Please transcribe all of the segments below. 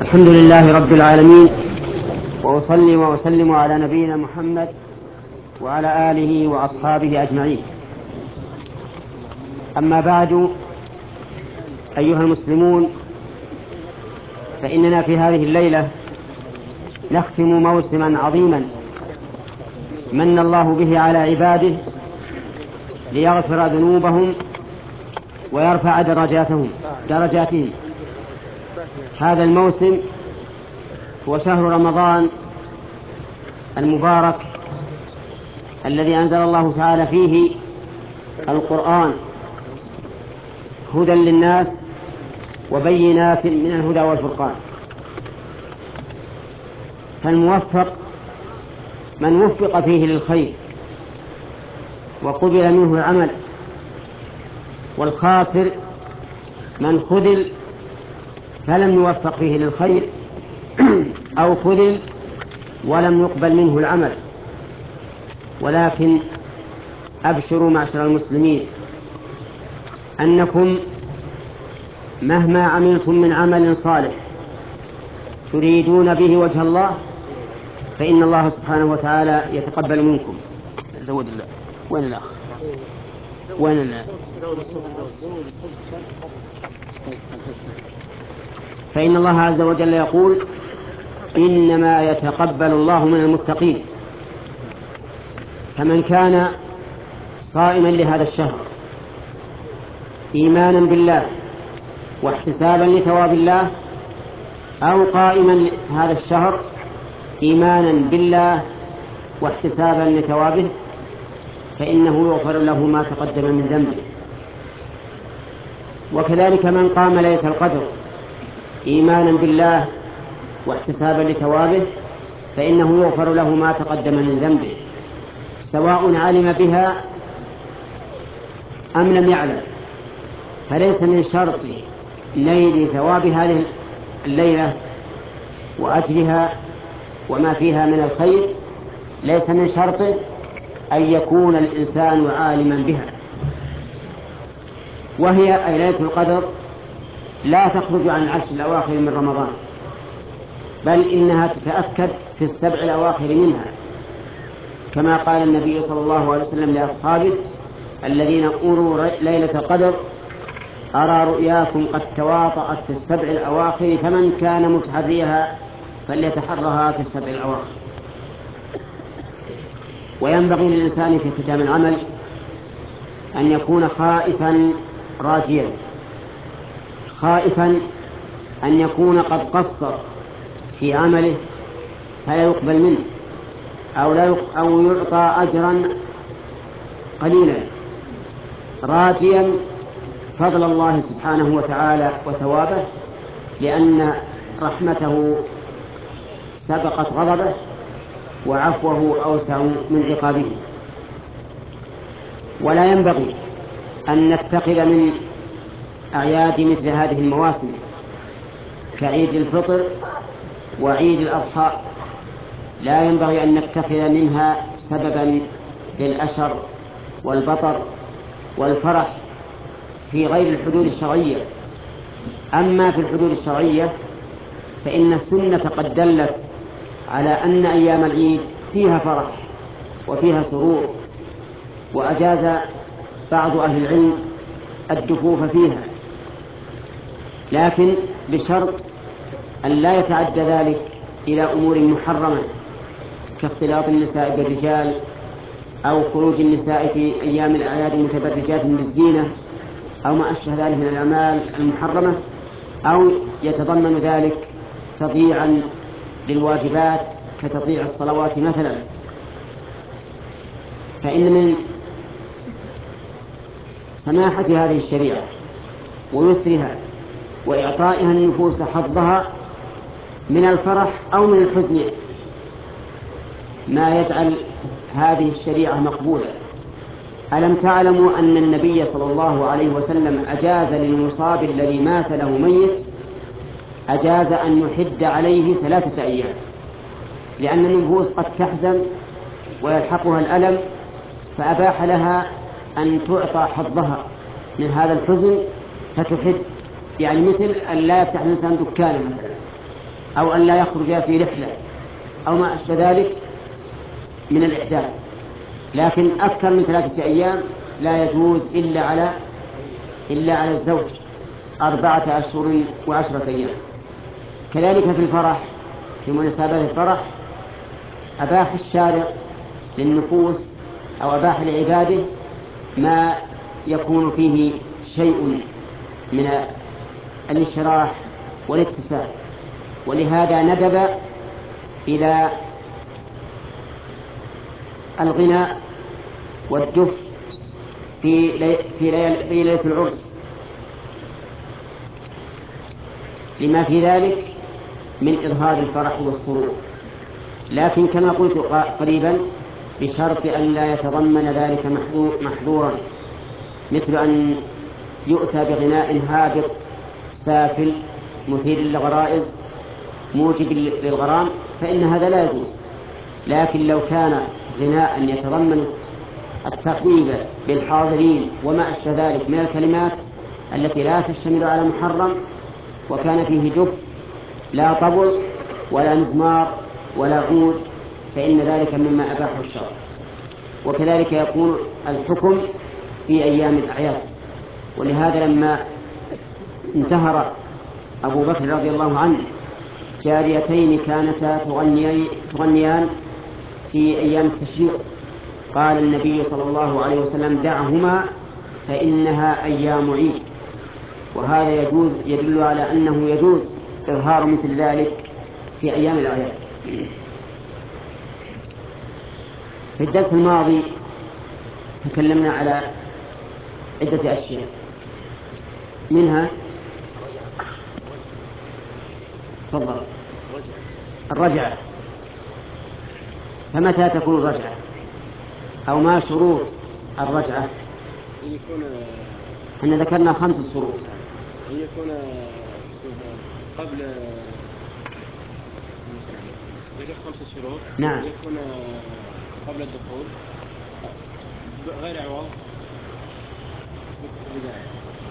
الحمد لله رب العالمين، وأصلي وأسلم على نبينا محمد وعلى آله وأصحابه أجمعين. أما بعد، أيها المسلمون، فإننا في هذه الليلة نختم موسما عظيما من الله به على عباده ليغفر ذنوبهم ويرفع درجاتهم. هذا الموسم هو شهر رمضان المبارك الذي أنزل الله تعالى فيه القرآن هدى للناس وبينات من الهدى والفرقان. فالموفق من وفق فيه للخير وقبل منه العمل، والخاسر من خذل فلم يوفق فيه للخير أو خذل ولم يقبل منه العمل. ولكن أبشروا معشر المسلمين أنكم مهما عملتم من عمل صالح تريدون به وجه الله فإن الله سبحانه وتعالى يتقبل منكم. زود الله. وين الأخ؟ فإن الله عز وجل يقول: إنما يتقبل الله من المتقين. فمن كان صائما لهذا الشهر إيمانا بالله واحتسابا لثواب الله، أو قائما هذا الشهر إيمانا بالله واحتسابا لثوابه، فإنه يغفر له ما تقدم من ذنبه. وكذلك من قام ليلة القدر إيمانا بالله واحتسابا لثوابه، فإنه يغفر له ما تقدم من ذنبه، سواء علم بها أم لم يعلم. فليس من شرط نيل ثواب هذه الليلة وأجرها وما فيها من الخير، ليس من شرطه أن يكون الإنسان عالما بها. وهي أي ليلة القدر لا تخرج عن العشر الأواخر من رمضان، بل إنها تتأكد في السبع الأواخر منها، كما قال النبي صلى الله عليه وسلم لأصحابه الذين أروا ليلة القدر: أرى رؤياكم قد تواطأت في السبع الأواخر، فمن كان متحريها فليتحرها في السبع الأواخر. وينبغي للإنسان في ختام العمل أن يكون خائفا راجيا، خائفا أن يكون قد قصر في عمله فلا يقبل منه أو يعطى أجرا قليلا، راجيا فضل الله سبحانه وتعالى وثوابه، لأن رحمته سبقت غضبه وعفوه أوسع من عقابه. ولا ينبغي أن نتخذ من أعياد مثل هذه المواسم كعيد الفطر وعيد الأضحى، لا ينبغي أن نتخذ منها سببا للأشر والبطر والفرح في غير الحدود الشرعية. أما في الحدود الشرعية فإن السنة قد دلت على أن أيام العيد فيها فرح وفيها سرور، وأجاز بعض أهل العلم الدفوف فيها، لكن بشرط أن لا يتعدى ذلك إلى أمور محرمة كاختلاط النساء بالرجال، أو خروج النساء في أيام الأعياد متبرجات بالزينة، أو ما أشبه ذلك من الأعمال المحرمة، أو يتضمن ذلك تضييعا للواجبات كتضييع الصلوات مثلا. فإن من سماحة هذه الشريعة ويسرها وإعطائها النفوس حظها من الفرح أو من الحزن ما يجعل هذه الشريعة مقبولة. ألم تعلموا أن النبي صلى الله عليه وسلم أجاز للمصاب الذي مات له ميت، أجاز أن يحد عليه 3 أيام، لأن النفوس قد تحزن ويلحقها الألم، فأباح لها أن تعطى حظها من هذا الحزن فتحد، يعني مثل أن لا يفتح الإنسان دكانا مثلا أو أن لا يخرج في رحلة أو ما أشبه ذلك من الإحداث. لكن أكثر من 3 أيام لا يجوز إلا على الزوج 4 أشهر و10 أيام. كذلك في الفرح، في مناسبات الفرح أباح الشارع للنفوس أو أباح لعباده ما يكون فيه شيء من الانشراح والاتساع، ولهذا ندب إلى الغناء والدف في ليلة العرس لما في ذلك من إظهار الفرح والسرور، لكن كما قلت قريبا بشرط أن لا يتضمن ذلك محظورا، مثل أن يؤتى بغناء هابط سافل مثير للغرائز موجب للغرام، فإن هذا لا يجوز. لكن لو كان غناء يتضمن التقويب بالحاضرين وما أشبه ذلك من الكلمات التي لا تشتمل على محرم، وكان فيه دف لا طبل ولا مزمار ولا عود، فإن ذلك مما أباحه الشرع. وكذلك يكون الحكم في أيام الأعياد. ولهذا لما انتهر أبو بكر رضي الله عنه جاريتين كانتا تغنيان في أيام التشريق، قال النبي صلى الله عليه وسلم: دعهما فإنها أيام عيد. وهذا يدل على أنه يجوز إظهار مثل ذلك في أيام الأعياد. في الدرس الماضي تكلمنا على عدة أشياء، منها تفضل الرجعة. فمتى تكون الرجعة، أو ما شروط الرجعة؟ احنا ذكرنا 5 شروط. يكون قبل 5 شروط. نعم. يكون قبل الدخول غير عوض بداية.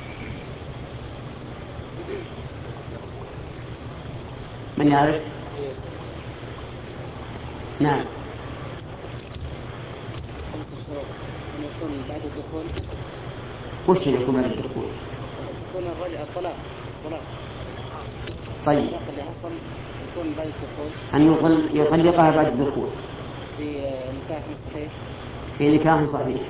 من يعرف؟ نعم. 5 شروط أن يكون بعد الدخول. وش يكون بعد الدخول؟ يكون الطلاق. طيب. الطلاق اللي حصل يكون بعد الدخول. أن يطلقها بعد الدخول في نكاح صحيح. في نكاح صحيح.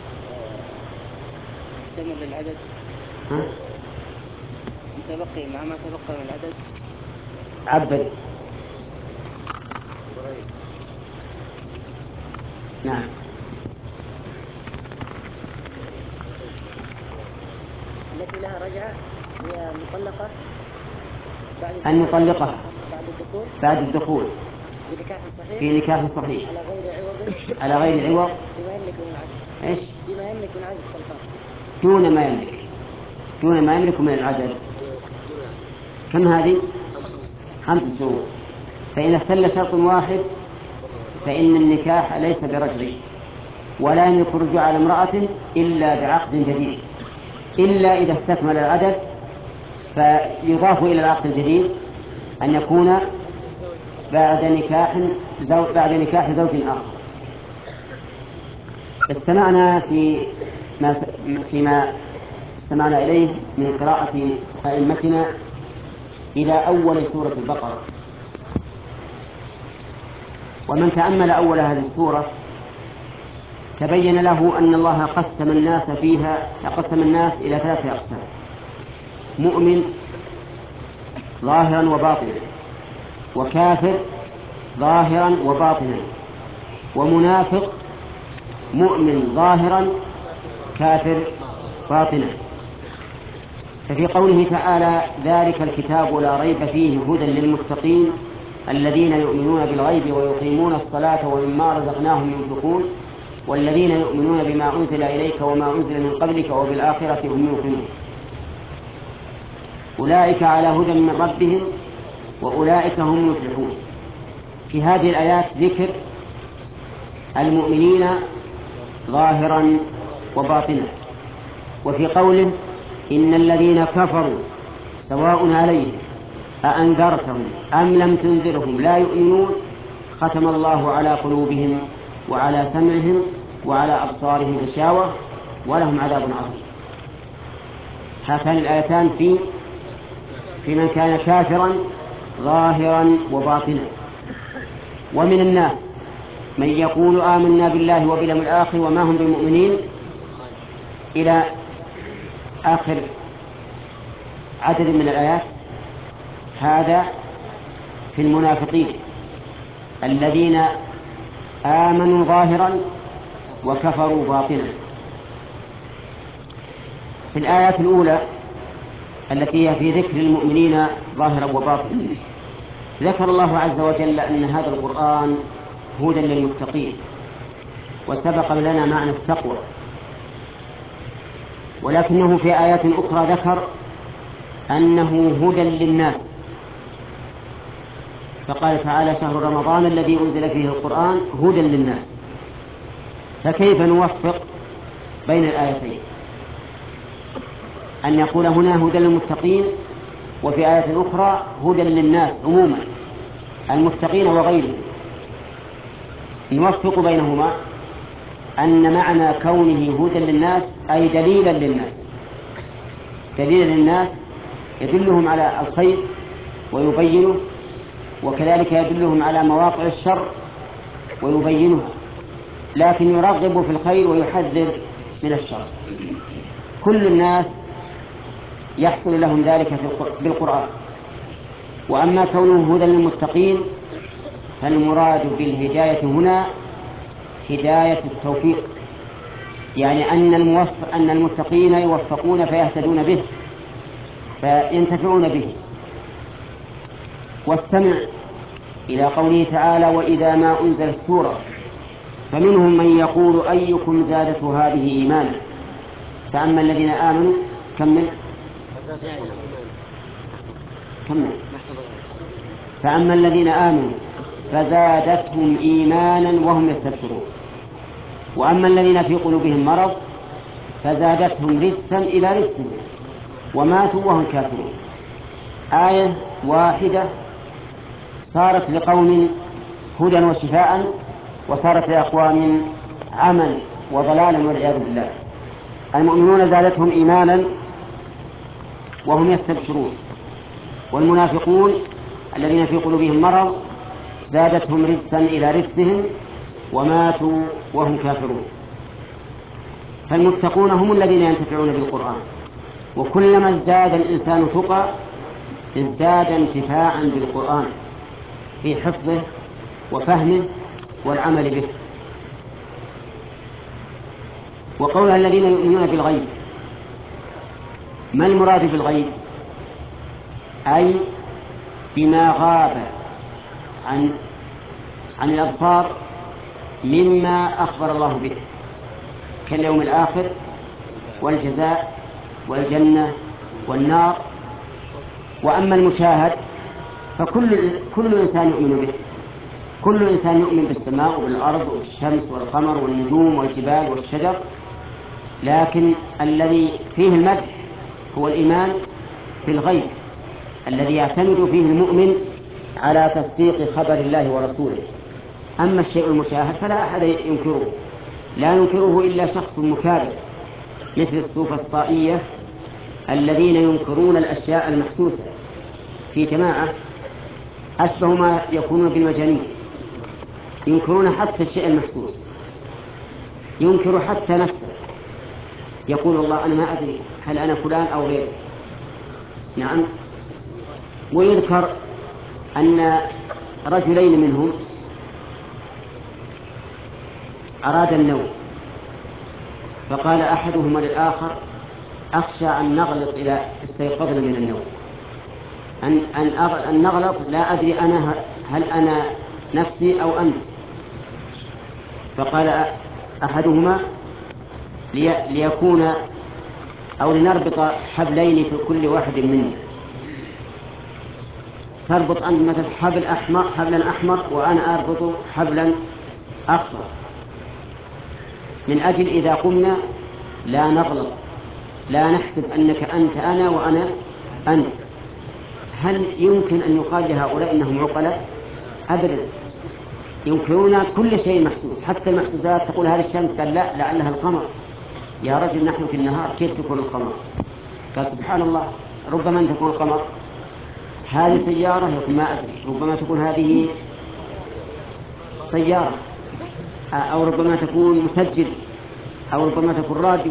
يحتمل للعدد. ها؟ تبقي مع ما تبقى من العدد. عبد. نعم. التي لها رجعة هي مطلقة أن يطلقها بعد الدخول في نكاح صحيح على غير عوض بما يملك من العدد. إيش؟ بما يملك من عدد الطلقات. دون ما يملك من العدد. كم هذه؟ 5 شروط. فإذا اختل شرط واحد فإن النكاح ليس برجعي، ولا يملك الرجوع على امرأة إلا بعقد جديد، إلا إذا استكمل العدد، فيضاف إلى العقد الجديد أن يكون بعد نكاح زوج آخر. استمعنا فيما استمعنا إليه من قراءة أئمتنا إلى أول سورة البقرة، ومن تأمل أول هذه السورة تبين له أن الله قسم الناس إلى 3 أقسام: مؤمن ظاهرا وباطنا، وكافر ظاهرا وباطنا، ومنافق مؤمن ظاهرا كافر باطنا. ففي قوله تعالى: ذلك الكتاب لا ريب فيه هدى للمتقين الذين يؤمنون بالغيب ويقيمون الصلاة ومما رزقناهم ينفقون والذين يؤمنون بما أنزل إليك وما أنزل من قبلك وبالآخرة هم يوقنون أولئك على هدى من ربهم وأولئك هم المفلحون. في هذه الآيات ذكر المؤمنين ظاهرا وباطنا. وفي قوله: إن الذين كفروا سواء عليهم أأنذرتهم أم لم تنذرهم لا يؤمنون ختم الله على قلوبهم وعلى سمعهم وعلى أبصارهم غشاوة ولهم عذاب عظيم. هاتان الآيتان في من كان كافرا ظاهرا وباطنا. ومن الناس من يقول آمنا بالله وباليوم الآخر وما هم بمؤمنين إلى آخر عدد من الآيات. هذا في المنافقين الذين آمنوا ظاهرا وكفروا باطنا. في الآيات الأولى التي هي في ذكر المؤمنين ظاهرا وباطنا ذكر الله عز وجل أن هذا القرآن هدى للمتقين، وسبق لنا معنى التقوى، ولكنه في آيات أخرى ذكر أنه هدى للناس، فقال تعالى شهر رمضان الذي أنزل فيه القرآن هدى للناس. فكيف نوفق بين الآيتين؟ أن يقول هنا هدى للمتقين وفي آية أخرى هدى للناس عموما المتقين وغيرهم. نوفق بينهما أن معنى كونه هدى للناس أي دليلا للناس، دليلا للناس يدلهم على الخير ويبينه، وكذلك يدلهم على مواقع الشر ويبينها، لكن يرغب في الخير ويحذر من الشر. كل الناس يحصل لهم ذلك بالقرآن. وأما كونه هدى للمتقين فالمراد بالهداية هنا هداية التوفيق، يعني أن المتقين يوفقون فيهتدون به فينتفعون به. واستمع إلى قوله تعالى وإذا ما أنزلت سورة فمنهم من يقول أيكم زادته هذه إيمانا فأما الذين آمنوا كمل فأما الذين آمنوا فزادتهم إيمانا وهم يستبشرون وأما الذين في قلوبهم مرض فزادتهم رجسا إلى رجسهم وماتوا وهم كافرون. آية واحدة صارت لقوم هدى وشفاء وصارت لأقوام عمى وضلالا والعياذ بالله. المؤمنون زادتهم إيمانا وهم يستبشرون، والمنافقون الذين في قلوبهم مرض زادتهم رجسا إلى رجسهم وماتوا وهم كافرون. فالمتقون هم الذين ينتفعون بالقرآن، وكلما ازداد الإنسان تقى ازداد انتفاعا بالقرآن في حفظه وفهمه والعمل به. وقولها الذين يؤمنون بالغيب، ما المراد بالغيب؟ أي بما غاب عن الأبصار مما أخبر الله به كاليوم الآخر والجزاء والجنة والنار. وأما المشاهد فكل إنسان يؤمن به، كل إنسان يؤمن بالسماء والأرض والشمس والقمر والنجوم والجبال والشجر، لكن الذي فيه المدح هو الإيمان بالغيب الذي يعتمد فيه المؤمن على تصديق خبر الله ورسوله. أما الشيء المشاهد فلا أحد ينكره، لا ينكره إلا شخص مكابر مثل السوفسطائية الذين ينكرون الأشياء المحسوسة في جماعة أشبه ما يكونون بالمجانين، ينكرون حتى الشيء المحسوس، ينكر حتى نفسه، يقول الله أنا ما أدري هل أنا فلان أو غيره. نعم. ويذكر أن رجلين منهم أراد النوم فقال أحدهما للآخر أخشى أن نغلط إلى استيقظنا من النوم، أن نغلط لا أدري أنا هل أنا نفسي أو أنت. فقال أحدهما ليكون أو لنربط حبلين في كل واحد منا، تربط أنت مثل حبلا أحمر وأنا أربط حبلا أخضر من أجل إذا قمنا لا نغلط، لا نحسب أنك أنت أنا وأنا أنت، هل يمكن أن يقال لهؤلاء إنهم عقلاء؟ أبدا، ينكرون كل شيء محسوس، حتى المحسوسات. تقول هذه الشمس، قال لا، لعلها القمر. يا رجل نحن في النهار، كيف تكون القمر؟ قال سبحان الله، ربما أن تكون القمر. هذه سيارة، يقول ما أدري، ربما تكون هذه سيارة، أو ربما تكون مسجل، أو ربما تكون راديو.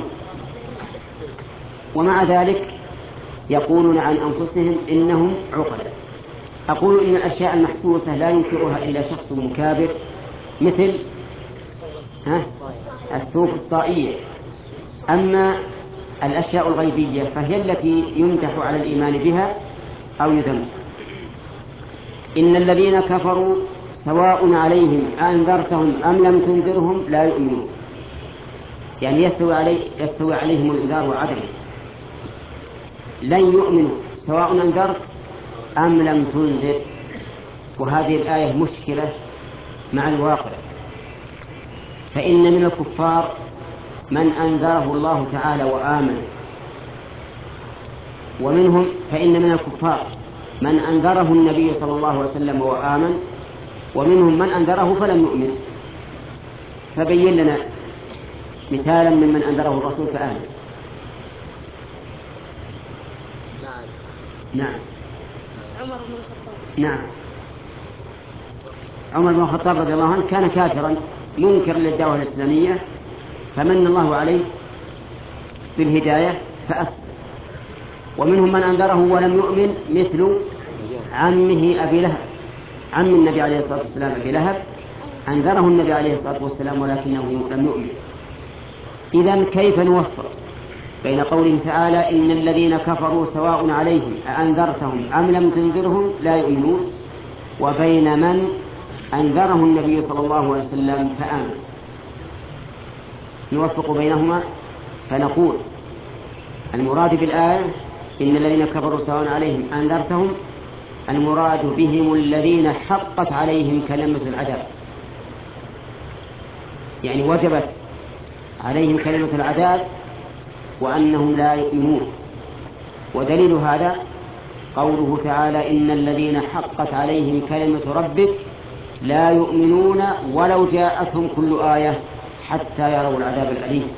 ومع ذلك يقولون عن أنفسهم إنهم عقلاء. أقول إن الأشياء المحسوسة لا ينكرها إلا شخص مكابر، مثل السوق الصائية. أما الأشياء الغيبية فهي التي يمدح على الإيمان بها أو يذم. إن الذين كفروا سواء عليهم أنذرتهم أم لم تنذرهم لا يؤمنون، يعني يستوي عليهم الإنذار وعدمه، لن يؤمنوا سواء أنذرت أم لم تنذر. وهذه الآية مشكلة مع الواقع، فإن من الكفار من أنذره الله تعالى وآمن، فإن من الكفار من أنذره النبي صلى الله عليه وسلم وآمن، ومنهم من أنذره فلم يؤمن. فبين لنا مثالا ممن أنذره الرسول فآمن. نعم. عمر بن الخطاب. نعم، عمر بن الخطاب رضي الله عنه كان كافرا منكر للدعوة الإسلامية، فمن الله عليه بالهداية فأسلم. ومنهم من أنذره ولم يؤمن، مثل عمه أبي لهب، عم النبي عليه الصلاة والسلام أبي لهب، أنذره النبي عليه الصلاة والسلام ولكنه لم يؤمن. إذن كيف نوفق بين قوله تعالى إن الذين كفروا سواء عليهم أأنذرتهم أم لم تنذرهم لا يؤمنون، وبين من أنذره النبي صلى الله عليه وسلم فآمن؟ نوفق بينهما، فنقول المراد بالآية إن الذين كفروا سواء عليهم أنذرتهم، المراد بهم الذين حقت عليهم كلمة العذاب، يعني وجبت عليهم كلمة العذاب وأنهم لا يؤمنون. ودليل هذا قوله تعالى إن الذين حقت عليهم كلمة ربك لا يؤمنون ولو جاءتهم كل آية حتى يروا العذاب الأليم.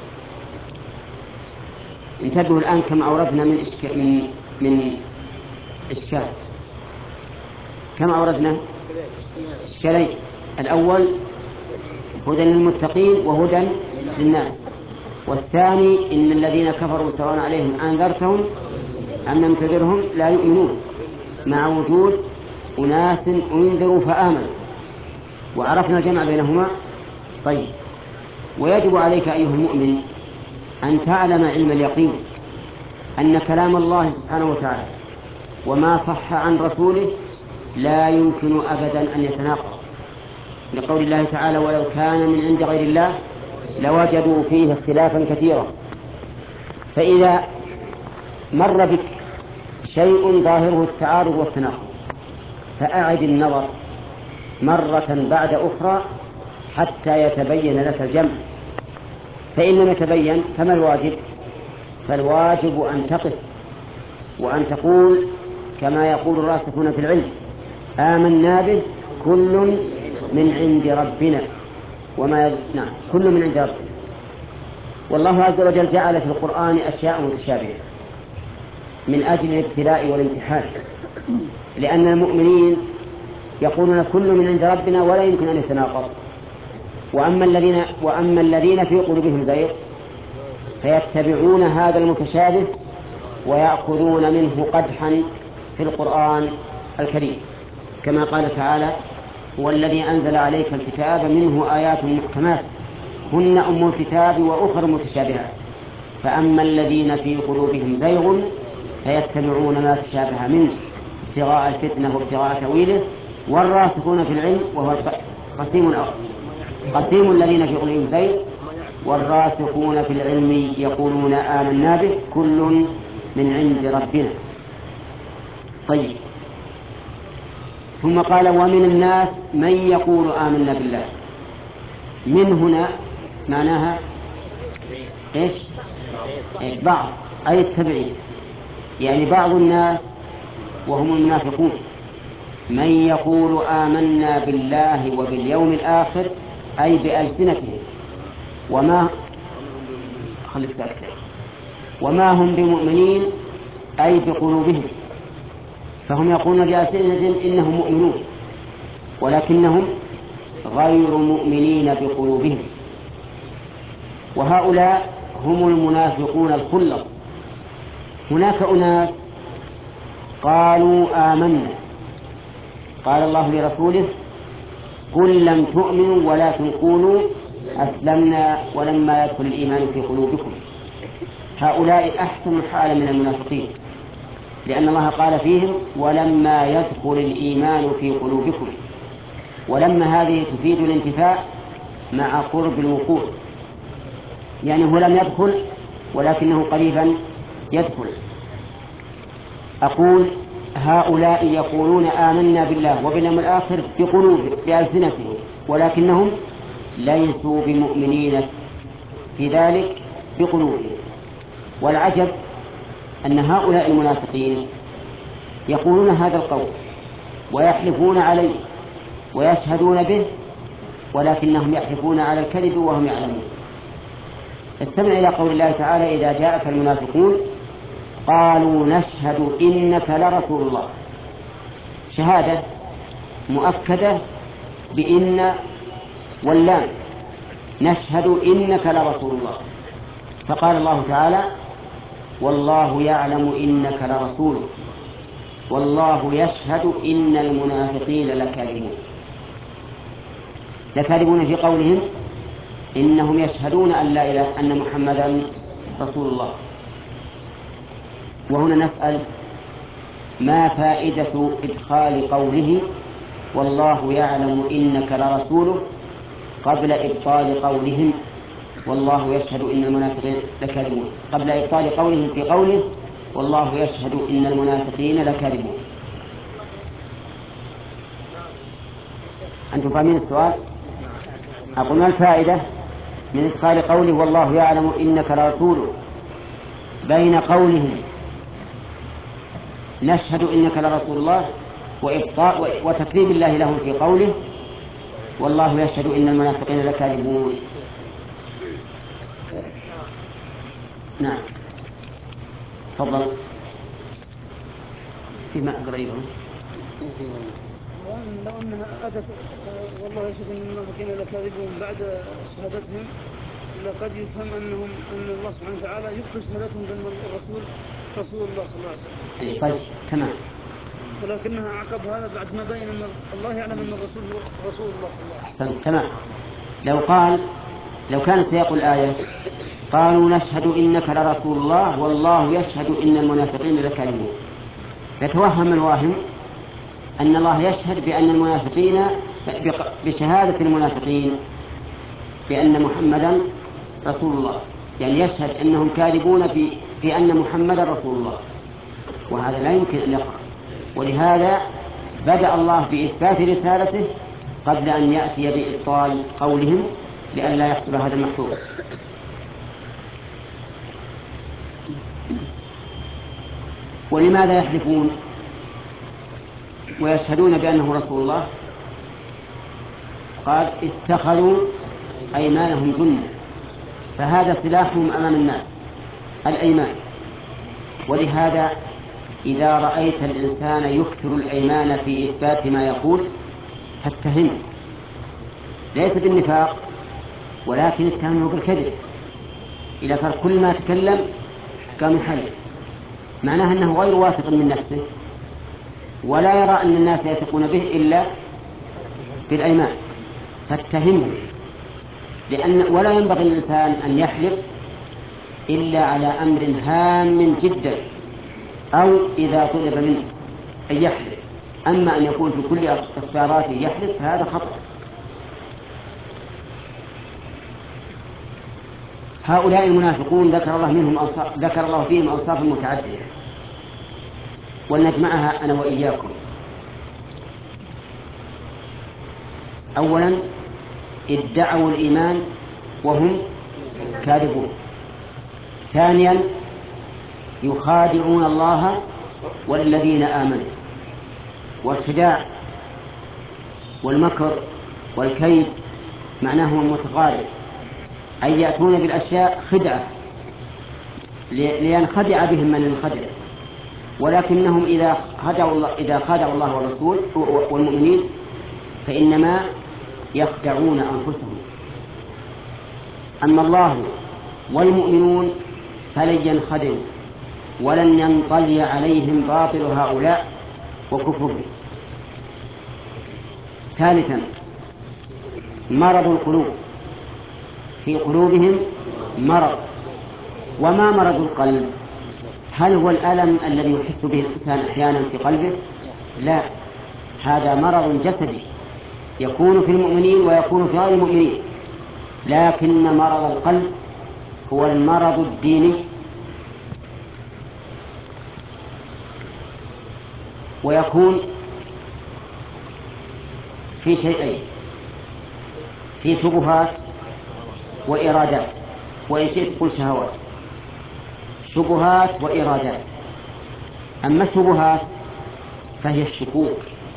انتبهوا الآن كم أوردنا من إشكال. كم أوردنا؟ إشكالين. الأول هدى للمتقين وهدى للناس، والثاني إن الذين كفروا سواء عليهم أنذرتهم أم لم تنذرهم لا يؤمنون، مع وجود أناس أنذروا فآمنوا، وعرفنا الجمع بينهما. طيب، ويجب عليك أيها المؤمن أن تعلم علم اليقين أن كلام الله سبحانه وتعالى وما صح عن رسوله لا يمكن أبدا أن يتناقض، لقول الله تعالى ولو كان من عند غير الله لوجدوا فيه اختلافا كثيرا. فإذا مر بك شيء ظاهره التعارض والتناقض فأعد النظر مرة بعد أخرى حتى يتبين لك الجمع، فإن لم يتبين فما الواجب؟ فالواجب أن تقف وأن تقول كما يقول الراسخون في العلم آمنا به كل من عند ربنا نعم، كل من عند ربنا. والله عز وجل جعل في القرآن أشياء متشابهة من أجل الابتلاء والامتحان، لأن المؤمنين يقولون كل من عند ربنا ولا يمكن أن يتناقض. وأما الذين في قلوبهم زيغ فيتبعون هذا المتشابه ويأخذون منه قدحا في القرآن الكريم، كما قال تعالى هو الذي أنزل عليك الكتاب منه آيات محكمات هن أم الكتاب وأخر متشابهات، فأما الذين في قلوبهم زيغ فيتبعون ما تشابه منه ابتغاء الفتنة وابتغاء تأويله والراسخون في العلم، وهو قسيم الذين في قلوبهم زيغ والراسخون في العلم يقولون آمنا به كل من عند ربنا. طيب، ثم قال ومن الناس من يقول آمنا بالله. من هنا معناها بعض، أي التبعيد، يعني بعض الناس وهم المنافقون من يقول آمنا بالله وباليوم الآخر أي بألسنتهم وما هم بمؤمنين أي بقلوبهم، فهم يقولون بألسنتهم إنهم مؤمنون ولكنهم غير مؤمنين بقلوبهم. وهؤلاء هم المنافقون الخلص. هناك أناس قالوا آمنا، قال الله لرسوله قل لم تؤمنوا ولكن قولوا أسلمنا ولما يدخل الإيمان في قلوبكم. هؤلاء أحسن حالا من المنافقين، لأن الله قال فيهم ولما يدخل الإيمان في قلوبكم، ولما هذه تفيد الانتفاع مع قرب الوقوع، يعني هو لم يدخل ولكنه قريبا يدخل. أقول هؤلاء يقولون آمنا بالله وباليوم الآخر بألسنتهم ولكنهم ليسوا بمؤمنين في ذلك بقلوبهم. والعجب أن هؤلاء المنافقين يقولون هذا القول ويحلفون عليه ويشهدون به، ولكنهم يحلفون على الكذب وهم يعلمون. استمع إلى قول الله تعالى إذا جاءك المنافقون قالوا نشهد إنك لرسول الله، شهادة مؤكدة بإن واللام، نشهد إنك لرسول الله. فقال الله تعالى والله يعلم إنك لرسوله والله يشهد إن المنافقين لكاذبون في قولهم إنهم يشهدون أن لا إله أن محمدا رسول الله. وهنا نسأل ما فائدة إدخال قوله والله يعلم إنك لرسوله قبل إبطال قولهم والله يشهد إن المنافقين لكاذبون، قبل إبطال قولهم في قوله والله يشهد إن المنافقين لكاذبون؟ أنتم فاهمين السؤال؟ أقول ما الفائدة من إدخال قوله والله يعلم إنك لرسوله بين قولهم نشهد إنك لرسول الله وتكذيب الله لهم في قوله والله يشهد إن المنافقين لكاذبون؟ نعم تفضل. فيما قريبا لو أنها أتت والله يشهد أن المنافقين لكاذبون بعد شهادتهم لقد يفهم أن الله سبحانه وتعالى يبقي شهادتهم بأن الرسول رسول الله صلى الله عليه وسلم. طيب تمام. ولكنها عقب هذا بعد ما بين أن الله يعلم أن الرسول هو رسول الله صلى الله عليه وسلم. أحسن تمام. لو كان سياق الآية قالوا نشهد إنك لرسول الله والله يشهد إن المنافقين لكاذبون، يتوهم الواهم أن الله يشهد بأن المنافقين بشهادة المنافقين بأن محمدا رسول الله، يعني يشهد أنهم كاذبون في أن محمدا رسول الله، وهذا لا يمكن أن يقع. ولهذا بدأ الله بإثبات رسالته قبل أن يأتي بإبطال قولهم لئلا يحصل هذا المحظور. ولماذا يحلفون ويشهدون بأنه رسول الله؟ قال اتخذوا أيمانهم جنة، فهذا سلاحهم أمام الناس الأيمان. ولهذا إذا رأيت الإنسان يكثر الأيمان في إثبات ما يقول فاتهمه، ليس بالنفاق ولكن اتهمه بالكذب. إذا صار كل ما تكلم قام يحلف معناه أنه غير واثق من نفسه ولا يرى أن الناس يثقون به إلا بالأيمان، فاتهمه. ولا ينبغي الإنسان أن يحلف إلا على أمر هام جدا أو إذا طلب منه أن يحلف. أما أن يكون في كل اختياراته يحلف هذا خطأ. هؤلاء المنافقون ذكر الله فيهم أوصافا متعددة، ولنجمعها أنا وإياكم. أولا ادعوا الإيمان وهم كاذبون. ثانيا يخادعون الله والذين آمنوا. والخداع والمكر والكيد معناهما متقارب، أي يأتون بالأشياء خدعة لينخدع بهم من ينخدع، ولكنهم إذا خادعوا الله والرسول والمؤمنين فإنما يخدعون أنفسهم. أما الله والمؤمنون فلن ينخدعوا ولن ينطلي عليهم باطل هؤلاء وكفرهم. ثالثا مرض القلوب، في قلوبهم مرض. وما مرض القلب؟ هل هو الألم الذي يحس به الإنسان أحيانا في قلبه؟ لا، هذا مرض جسدي يكون في المؤمنين ويكون في غير المؤمنين، لكن مرض القلب هو المرض الديني، ويكون في شيئين: في شبهات وإرادات، وإن شئت قل شهوات، شبهات وإرادات. أما الشبهات فهي الشكوك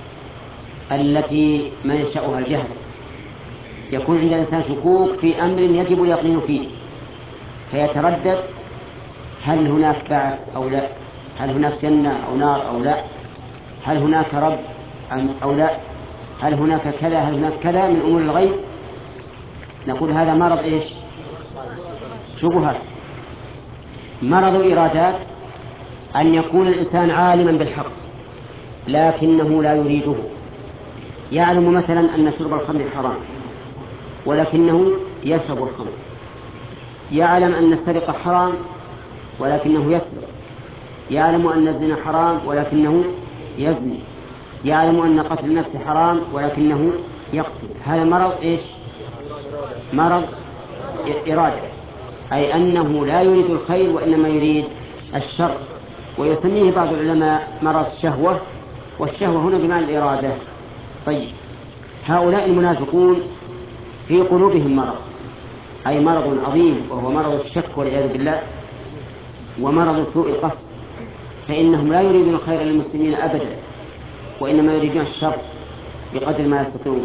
التي منشأها الجهل، يكون عند الإنسان شكوك في أمر يجب اليقين فيه، فيتردد: هل هناك بعث أو لا؟ هل هناك جنة أو نار أو لا؟ هل هناك رب أو لا؟ هل هناك كذا هل هناك كذا من أمور الغيب؟ نقول هذا مرض إيش؟ شبهات. مرض الإرادات أن يكون الإنسان عالما بالحق لكنه لا يريده، يعلم مثلا أن شرب الخمر حرام ولكنه يشرب الخمر، يعلم أن السرقة حرام ولكنه يسرق، يعلم أن الزنا حرام ولكنه يزني، يعلم أن قتل النفس حرام ولكنه يقتل. هذا مرض إيش؟ مرض إرادة، أي أنه لا يريد الخير وإنما يريد الشر، ويسميه بعض العلماء مرض الشهوة، والشهوة هنا بمعنى الإرادة. طيب، هؤلاء المنافقون في قلوبهم مرض، أي مرض عظيم، وهو مرض الشك والعياذ بالله، ومرض سوء القصد، فإنهم لا يريدون الخير للمسلمين أبدا، وإنما يريدون الشر بقدر ما يستطيعون.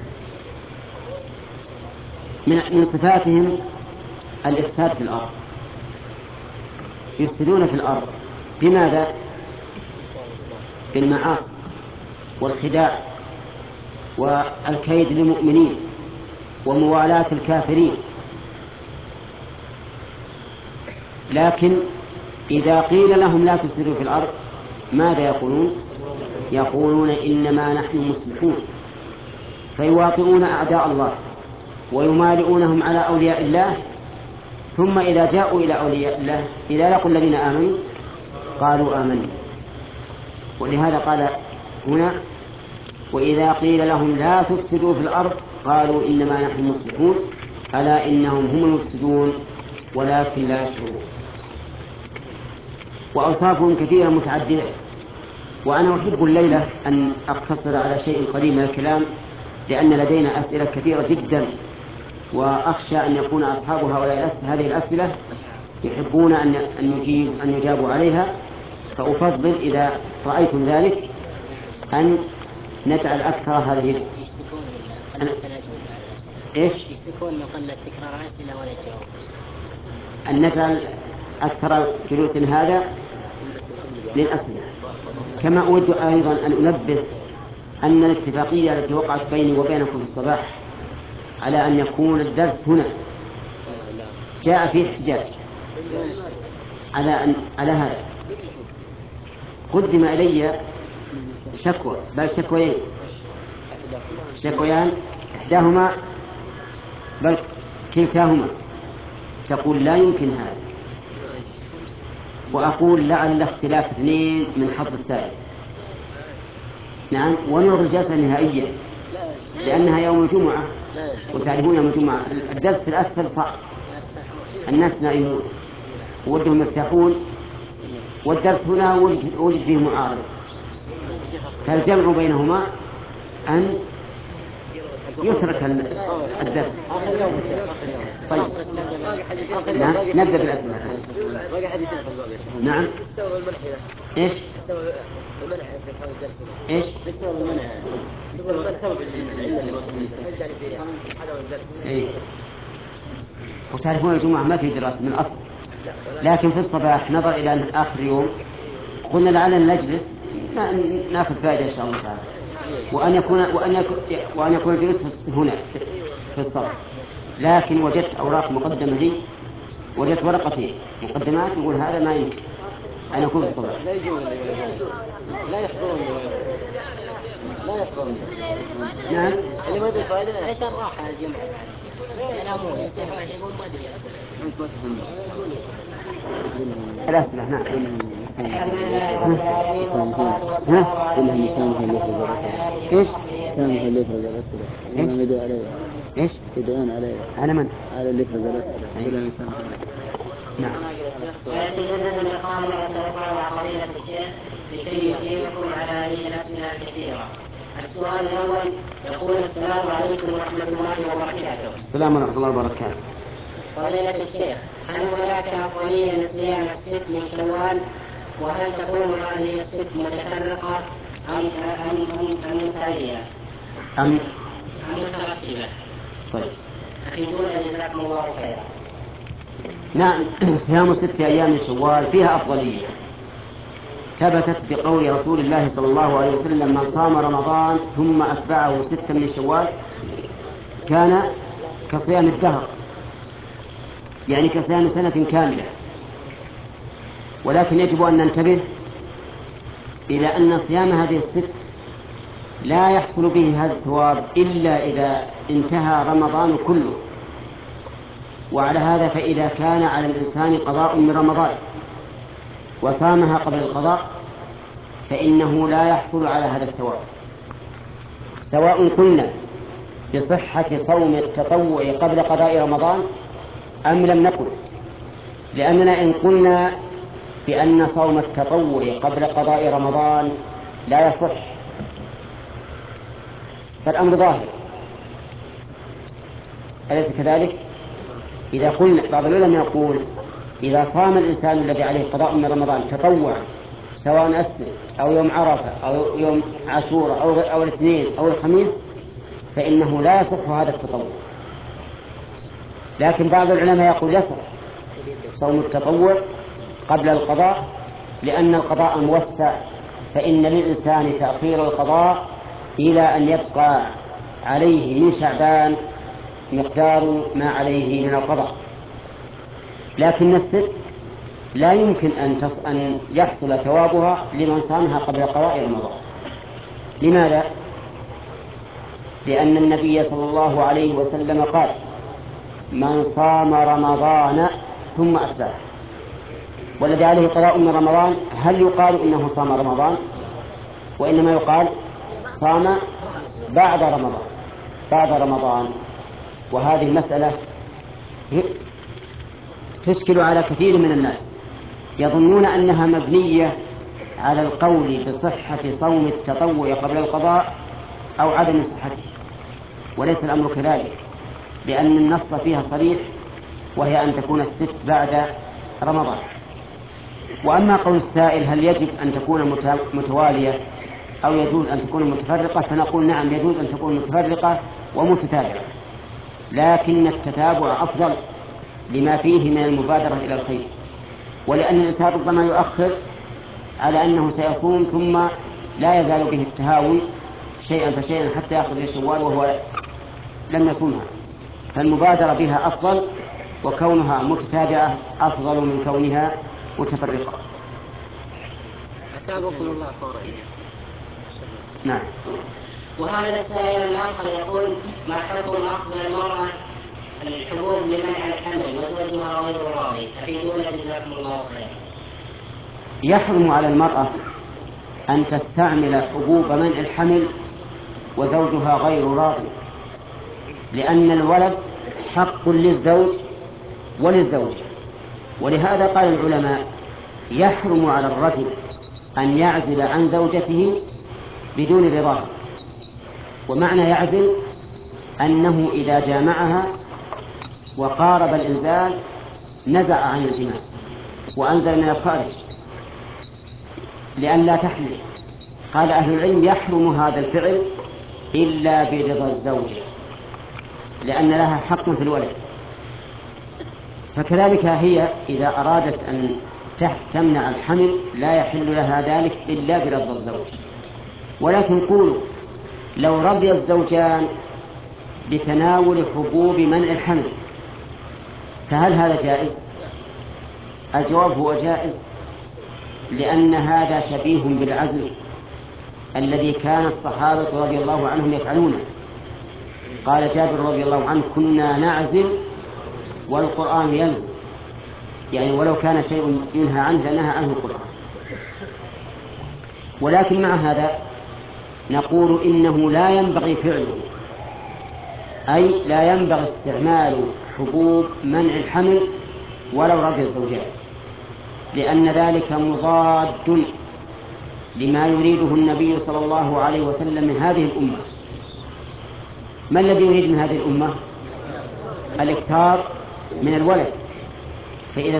من صفاتهم الإفساد في الأرض، يفسدون في الأرض. بماذا؟ بالمعاصي والخداع والكيد للمؤمنين وموالاة الكافرين. لكن إذا قيل لهم لا تفسدوا في الأرض ماذا يقولون؟ يقولون إنما نحن مصلحون، فيواطئون أعداء الله ويمالئونهم على أولياء الله، ثم إذا جاءوا إلى أولياء الله إذا لقوا الذين آمنوا قالوا آمنا. ولهذا قال هنا: وإذا قيل لهم لا تفسدوا في الأرض قالوا إنما نحن مصلحون ألا إنهم هم المفسدون ولكن لا يشعرون. وأوصافهم كثيرة متعددة، وأنا أحب الليلة أن أقتصر على شيء قليل من الكلام، لأن لدينا أسئلة كثيرة جدا، وأخشى أن يكون أصحاب هذه الأسئلة يحبون أن يجابوا عليها، فأفضل إذا رأيتم ذلك أن نجعل أكثر هذه إيش؟ يكون من قلة تكرار الأسئلة ولا الجواب. أن نجعل أكثر جلوس هذا للأسئلة. كما أود أيضا أن أنبه أن الاتفاقية التي وقعت بيني وبينكم في الصباح على أن يكون الدرس هنا جاء فيه احتجاج على هذا. قدم إلي شكوى، بل شكويان، إحداهما بل كلتاهما تقول لا يمكن هذا، وأقول لعل اختلاف اثنين من حظ الثالث. نعم، ونلغي الجلسة النهائية لأنها يوم الجمعة، وتعرفون يوم الجمعة الدرس في الأسفل صعب، الناس نائمون ودهم يرتاحون، والدرس هنا وجد فيه معارض، فالجمع بينهما أن يترك الدرس. طيب، نعم، نبدأ بالأسئلة. نعم، إيش؟ السبب المنع في هذا الدرس؟ إيش؟ السبب المنع. السبب العلة اللي موجود فيه هذا هو الدرس. إيه. وتعرفون الجمعة ما في دراسة من الأصل، لكن في الصباح نظر إلى آخر يوم قلنا لعلنا نجلس ناخذ فائدة إن شاء الله تعالى، وأن يكون الجلوس هنا في الصباح. لكن وجدت أوراق مقدمة لي، وجدت ورقتين مقدمات يقول هذا ما يمكن أن يكون في الصباح. لا يجون لا يحضرون لا يحضرون. نعم. اللي ما يبي فائدة ليش الراحة الجمعة ينامون يصبحون يجيبون ما أدري. الأسئلة. نعم. إنهم يسامحوا اللي يفرز الأسئلة. إيش؟ يسامحوا اللي يفرز الأسئلة. إنهم يدعون عليه. إيش؟ يدعون عليه. على من؟ على اللي يفرز الأسئلة. إنهم يسامحوا. نعم. ويتجدد اللقاء وسنرفع مع فضيلة الشيخ لكي يجيبكم على هذه الأسئلة الكثيرة. السؤال الأول يقول: السلام عليكم ورحمة الله وبركاته. السلام ورحمة الله وبركاته. فضيلة الشيخ، هل هناك أفضلية لصيام الست من شوال؟ وهل تكون هذه الست متفرقة أم متتالية أم مترتبة؟ طيب. أفيدونا جزاكم الله خيرا. نعم، صيام 6 أيام من شوال فيها أفضلية، ثبتت بقول رسول الله صلى الله عليه وسلم: من صام رمضان ثم أتبعه 6 من شوال كان كصيام الدهر، يعني كصيام سنة كاملة. ولكن يجب أن ننتبه إلى أن صيام هذه الست لا يحصل به هذا الثواب إلا إذا انتهى رمضان كله. وعلى هذا فإذا كان على الإنسان قضاء من رمضان وصامها قبل القضاء فإنه لا يحصل على هذا الثواب، سواء قلنا بصحة صوم التطوع قبل قضاء رمضان أم لم نقل. لأننا إن قلنا بأن صوم التطوع قبل قضاء رمضان لا يصح فالأمر ظاهر، أليس كذلك؟ إذا قلنا، بعض العلماء يقول: إذا صام الإنسان الذي عليه قضاء من رمضان تطوع سواء السبت أو يوم عرفة أو يوم عاشوراء أو الاثنين أو الخميس فإنه لا يصح هذا التطوع. لكن بعض العلماء يقول: يصح صوم التطوع قبل القضاء، لأن القضاء موسع، فإن للإنسان تأخير القضاء إلى أن يبقى عليه من شعبان مقدار ما عليه من القضاء. لكن الست لا يمكن أن يحصل ثوابها لمن صامها قبل قضاء رمضان. لماذا؟ لأن النبي صلى الله عليه وسلم قال: من صام رمضان ثم أتبعه. والذي عليه قضاء من رمضان هل يقال إنه صام رمضان؟ وإنما يقال صام بعد رمضان. وهذه المسألة تشكل على كثير من الناس، يظنون أنها مبنية على القول بصحة صوم التطوع قبل القضاء أو عدم صحته، وليس الأمر كذلك، لأن النص فيها صريح، وهي أن تكون الست بعد رمضان. وأما قول السائل هل يجب أن تكون متوالية أو يجوز أن تكون متفرقة، فنقول: نعم، يجوز أن تكون متفرقة ومتتابعة، لكن التتابع أفضل لما فيه من المبادرة إلى الخير، ولأن الإنسان ربما يؤخر على أنه سيصوم ثم لا يزال به التهاون شيئا فشيئا حتى يأخذ شوال وهو لم يصومها، فالمبادرة بها أفضل، وكونها متتابعة أفضل من كونها متفرقة. أتابعكم الله خيرا. نعم. وهذا السائل الآخر يقول: ما حكم أخذ المرأة الحبوب لمنع الحمل وزوجها غير راضي؟ أفيدونا جزاكم الله خيرا. يحرم على المرأة أن تستعمل حبوب منع الحمل وزوجها غير راضي، لأن الولد حق للزوج وللزوجة. ولهذا قال العلماء: يحرم على الرجل أن يعزل عن زوجته بدون رضاها. ومعنى يعزل أنه إذا جامعها وقارب الإنزال نزع عن الجماع وأنزل من الخارج، لئلا تحمل. قال أهل العلم يحرم هذا الفعل إلا برضا الزوجة، لأن لها حق في الولد. فكذلك هي إذا أرادت أن تمنع الحمل لا يحل لها ذلك إلا برضا الزوج. ولكن قولوا لو رضي الزوجان بتناول حبوب منع الحمل فهل هذا جائز؟ الجواب هو جائز، لأن هذا شبيه بالعزل الذي كان الصحابة رضي الله عنهم يفعلونه. قال جابر رضي الله عنه: كنا نعزل والقرآن ينزل، يعني ولو كان شيء ينهى عنه لنهى عنه القرآن. ولكن مع هذا نقول إنه لا ينبغي فعله، أي لا ينبغي استعمال حبوب منع الحمل ولو رضي الزوجان، لأن ذلك مضاد لما يريده النبي صلى الله عليه وسلم من هذه الأمة. ما الذي يريد من هذه الأمة؟ الإكثار من الولد. فإذا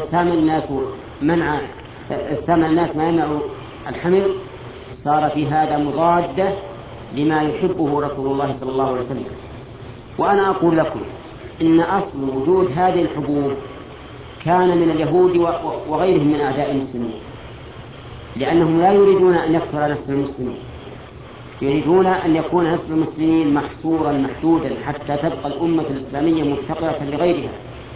استعمل الناس ما يمنع الحمل صار في هذا مضادة لما يحبه رسول الله صلى الله عليه وسلم. وأنا أقول لكم إن أصل وجود هذه الحبوب كان من اليهود وغيرهم من أعداء المسلمين، لأنهم لا يريدون أن يكثر نسل المسلمين، يريدون أن يكون نسل المسلمين محصورا محدودا حتى تبقى الأمة الإسلامية مفتقرة لغيرها،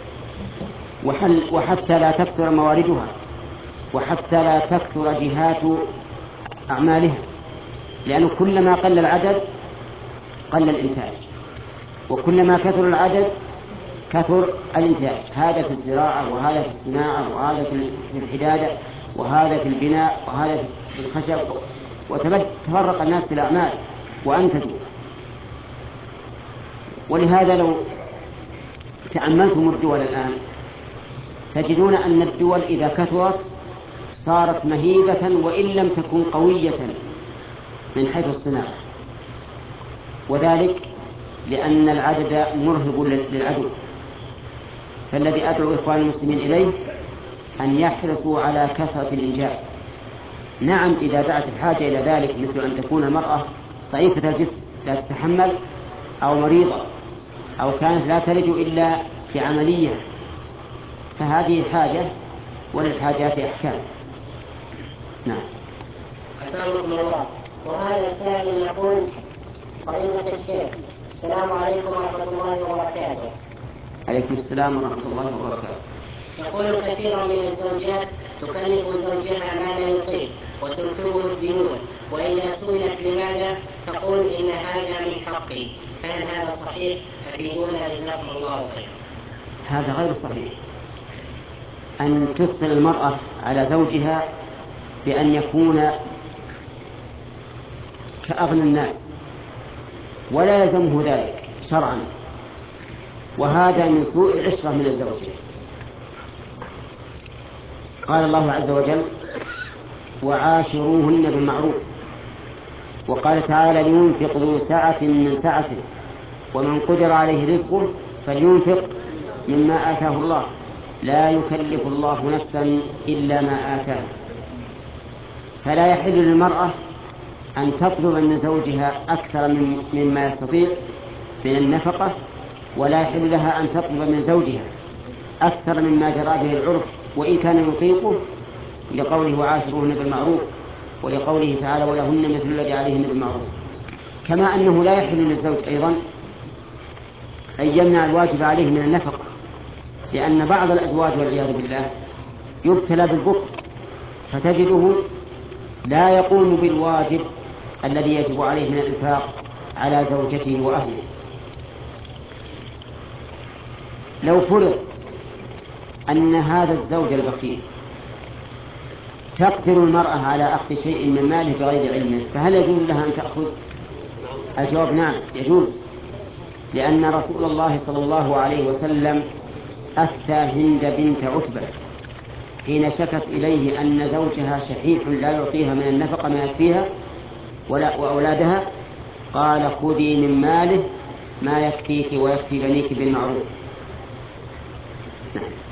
وحتى لا تكثر مواردها، وحتى لا تكثر جهات أعمالها، لأنه كلما قل العدد قل الإنتاج، وكلما كثر العدد كثر الإنتاج. هذا في الزراعة، وهذا في الصناعة، وهذا في الحدادة، وهذا في البناء، وهذا في الخشب، وتفرق الناس في الأعمال وأنتجوا. ولهذا لو تأملتم الدول الآن تجدون أن الدول إذا كثرت صارت مهيبة وإن لم تكن قوية من حيث الصناعة، وذلك لأن العدد مرهب للعدو. فالذي أدعو إخوان المسلمين إليه أن يحرصوا على كثرة الإنجاب. نعم، إذا دعت الحاجة إلى ذلك، مثل أن تكون المرأة ضعيفة الجسم لا تتحمل، أو مريضة، أو كانت لا تلد إلا بعملية، فهذه حاجة، وللحاجات أحكام. نعم. أسألكم الله. وهذا السائل يقول: فضيلة الشيخ، السلام عليكم ورحمة الله وبركاته. عليكم السلام ورحمة الله وبركاته. يقول: كثير من الزوجات تكلف زوجها ما لا يطيق وتلفه الديون، وإذا سئلت لماذا تقول إن هذا من حقي، فهل هذا صحيح؟ أفيدونا جزاكم الله خيرا. هذا غير صحيح. أن تثقل المرأة على زوجها بأن يكون كأغنى الناس، ولا يلزمه ذلك شرعا، وهذا من سوء العشرة من الزوج. قال الله عز وجل: وعاشروهن بالمعروف. وقال تعالى: لينفق ذو سعة من سعته ومن قدر عليه رزقه فلينفق مما آتاه الله لا يكلف الله نفسا إلا ما آتاها. فلا يحل للمرأة أن تطلب من زوجها أكثر مما يستطيع من النفقة، ولا يحل لها أن تطلب من زوجها أكثر مما جرى به العرف وإن كان يطيقه، لقوله: وعاشروهن بالمعروف، ولقوله تعالى: ولهن مثل الذي عليهن بالمعروف. كما أنه لا يحل للزوج أيضا أن يمنع الواجب عليه من النفقة، لأن بعض الأزواج والعياذ بالله يبتلى بالبخل، فتجده لا يقوم بالواجب الذي يجب عليه من الإنفاق على زوجته وأهله. لو فرض أن هذا الزوج البخيل تقدر المرأة على أخذ شيء من ماله بغير علمه، فهل يجوز لها أن تأخذ؟ الجواب: نعم، يجوز، لأن رسول الله صلى الله عليه وسلم أفتى هند بنت عتبة حين شكت إليه أن زوجها شحيح لا يعطيها من النفقة ما يكفيها وأولادها، قال: خذي من ماله ما يكفيك ويكفي بنيك بالمعروف.